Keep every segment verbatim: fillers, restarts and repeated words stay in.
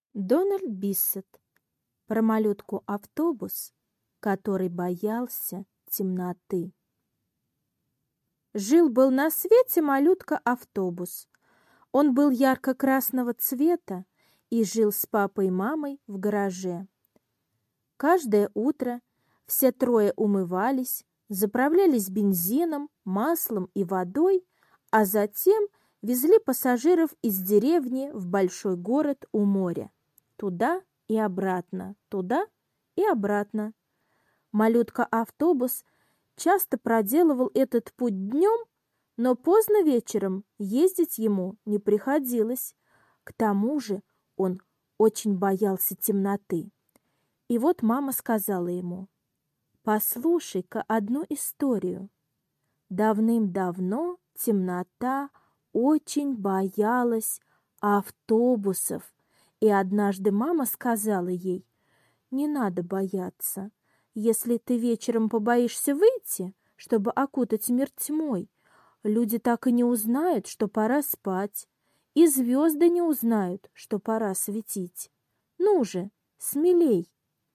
Дональд Биссет. Про малютку-автобус, который боялся темноты. Жил-был на свете малютка-автобус. Он был ярко-красного цвета и жил с папой и мамой в гараже. Каждое утро все трое умывались, заправлялись бензином, маслом и водой, а затем везли пассажиров из деревни в большой город у моря. Туда и обратно, туда и обратно. Малютка-автобус часто проделывал этот путь днем, но поздно вечером ездить ему не приходилось. К тому же он очень боялся темноты. И вот мама сказала ему: «Послушай-ка одну историю. Давным-давно темнота очень боялась автобусов, и однажды мама сказала ей: не надо бояться. Если ты вечером побоишься выйти, чтобы окутать мир тьмой, люди так и не узнают, что пора спать, и звезды не узнают, что пора светить. Ну же, смелей!»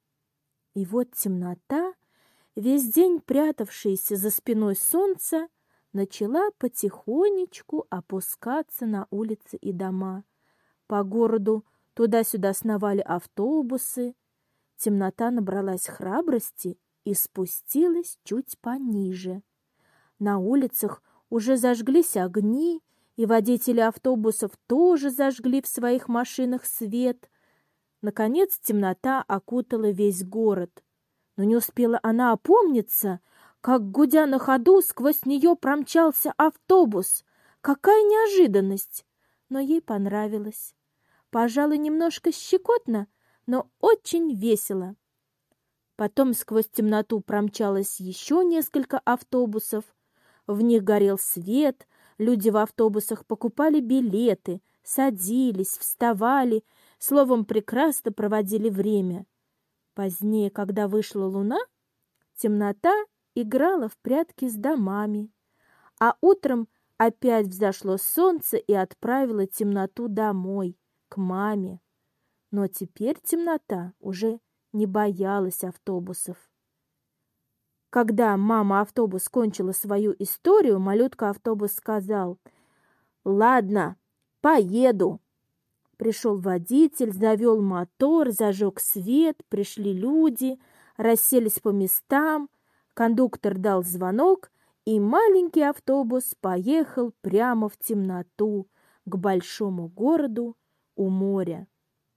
И вот темнота, весь день прятавшаяся за спиной солнца, начала потихонечку опускаться на улицы и дома. По городу туда-сюда сновали автобусы. Темнота набралась храбрости и спустилась чуть пониже. На улицах уже зажглись огни, и водители автобусов тоже зажгли в своих машинах свет. Наконец темнота окутала весь город. Но не успела она опомниться, как, гудя на ходу, сквозь нее промчался автобус. Какая неожиданность! Но ей понравилось. Пожалуй, немножко щекотно, но очень весело. Потом сквозь темноту промчалось еще несколько автобусов. В них горел свет, люди в автобусах покупали билеты, садились, вставали, словом, прекрасно проводили время. Позднее, когда вышла луна, темнота играла в прятки с домами, а утром опять взошло солнце и отправило темноту домой, к маме. Но теперь темнота уже не боялась автобусов. Когда мама-автобус кончила свою историю, малютка-автобус сказал: «Ладно, поеду». Пришел водитель, завел мотор, зажег свет, пришли люди, расселись по местам, кондуктор дал звонок, и маленький автобус поехал прямо в темноту к большому городу у моря.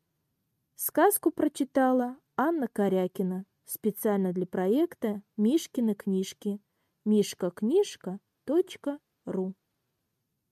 Сказку прочитала Анна Корякина специально для проекта «Мишкины книжки» мишка книжка точка ру.